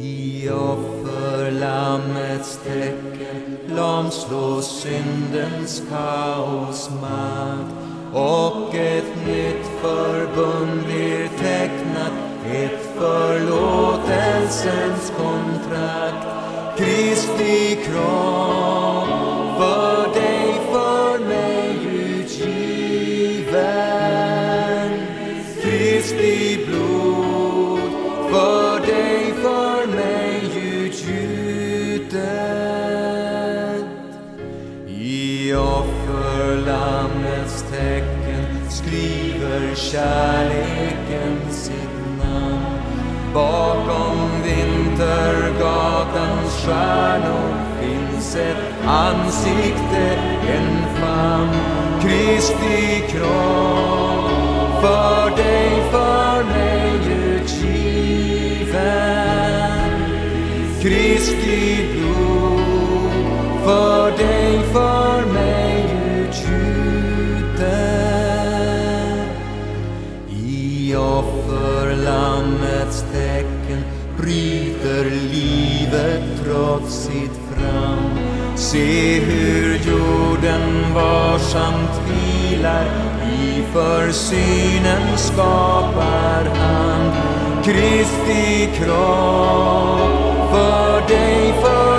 I offerlammets tecken lamslås syndens kaosmakt, och ett nytt förbund blir tecknat, ett förlåtelsens kontrakt. Kristi kropp för dig, för mig utgiven, Kristi blod för dig, för mig utgjutet. I offerlammets tecken skriver kärleken sitt namn. Bakom Vintergatans stjärnor finns ett ansikte, en famn. Kristi kropp för dig, för mig utgiven, Kristi blod för dig, för mig utgjutet. I offerlammets tecken bryter livet trots sitt fram. Se hur jorden varsamt vilar i försynens skaparhand. Kristi kropp för dig, för